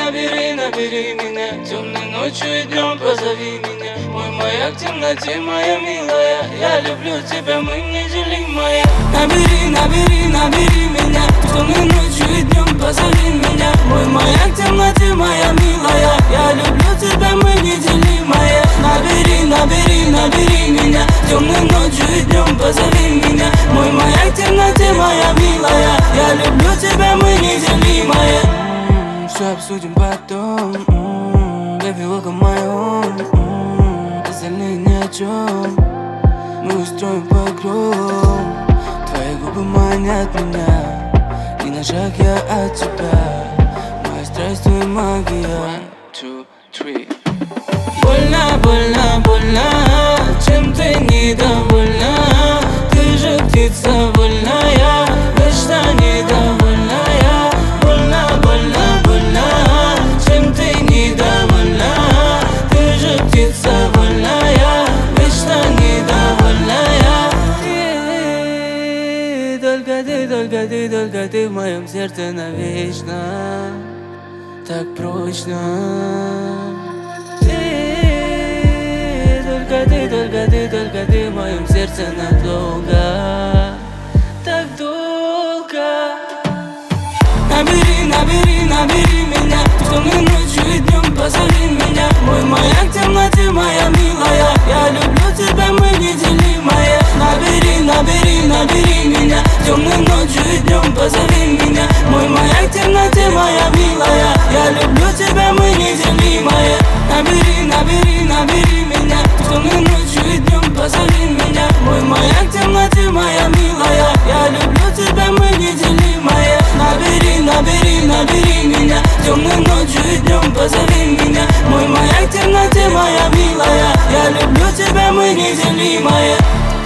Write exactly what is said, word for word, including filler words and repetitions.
набери, набери меня. Темной ночью и днем позови меня. Мой маяк в темноте, моя милая. Я люблю тебя, мы неделимые. Набери, набери, набери меня. Темной ночью и днем позови меня. Мой маяк в темноте, моя милая. Я люблю тебя, мы неделимые. Набери, набери, набери меня. Темной ночью и днем позови меня. Мой маяк в темноте, моя милая. Я люблю тебя, мы неделимые. Все обсудим потом. Baby, welcome my home. Остальные ни о чем. Мы устроим погром. Твои губы манят меня. Ни на шаг я от тебя. Моя страсть, твоя магия. One, two, three. Больно, больно, больно. Чем ты недовольна? Ты же птица вольная, вечно недовольная. Больно, больно, больно. Чем ты недовольна? Ты же птица вольная, вечно недовольная. И только ты, только ты, только ты в моем сердце навечно. Так прочно. Только ты, только ты, только ты в моем сердце надолго. Так долго. Набери, набери, набери меня. Темной ночью и днем позови меня. Мой маяк в темноте, моя милая. Я люблю тебя, мы неделимые. Набери, набери, набери меня. Темной ночью и днем позови меня. Мой маяк в темноте, моя милая. Я люблю тебя, мы неделимые. Набери, набери, набери меня. Темной ночью и днем позови меня. Мой маяк в темноте, моя милая. Я люблю тебя, мы неделимые. Набери, набери, набери меня. Темной ночью и днем позови меня. Мой маяк в темноте, моя милая. Я люблю тебя, мы неделимые.